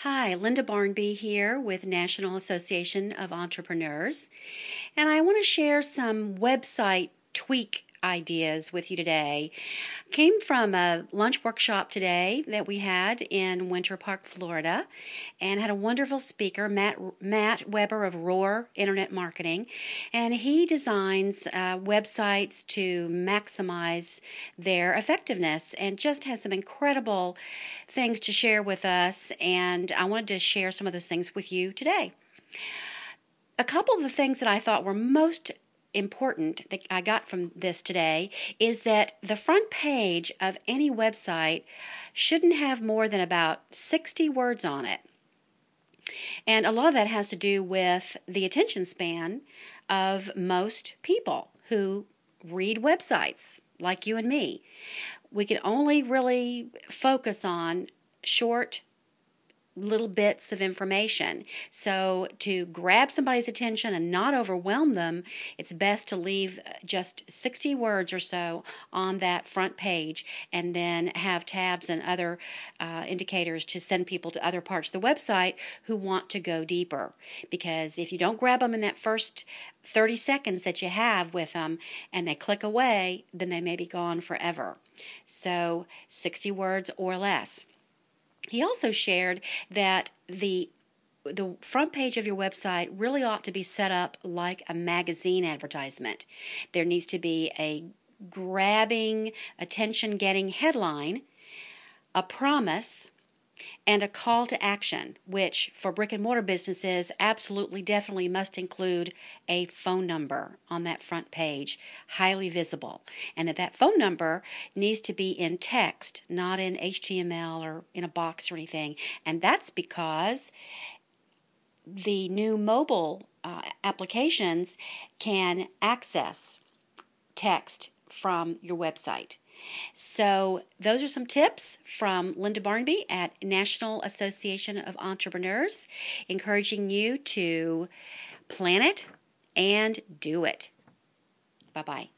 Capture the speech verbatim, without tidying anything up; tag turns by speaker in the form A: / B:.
A: Hi, Linda Barnby here with National Association of Entrepreneurs, and I want to share some website tweak ideas with you today. Came from a lunch workshop today that we had in Winter Park, Florida, and had a wonderful speaker, Matt Matt Weber of Roar Internet Marketing, and he designs uh, websites to maximize their effectiveness, and just had some incredible things to share with us, and I wanted to share some of those things with you today. A couple of the things that I thought were most important that I got from this today is that the front page of any website shouldn't have more than about sixty words on it. And a lot of that has to do with the attention span of most people who read websites like you and me. We can only really focus on short little bits of information. So to grab somebody's attention and not overwhelm them, it's best to leave just sixty words or so on that front page, and then have tabs and other uh, indicators to send people to other parts of the website who want to go deeper. Because if you don't grab them in that first thirty seconds that you have with them and they click away, then they may be gone forever. So sixty words or less. He also shared that the the front page of your website really ought to be set up like a magazine advertisement. There needs to be a grabbing, attention-getting headline, a promise, and a call to action, which for brick and mortar businesses absolutely definitely must include a phone number on that front page, highly visible, and that that phone number needs to be in text, not in H T M L or in a box or anything. And that's because the new mobile uh, applications can access text from your website. So those are some tips from Linda Barnby at National Association of Entrepreneurs, encouraging you to plan it and do it. Bye-bye.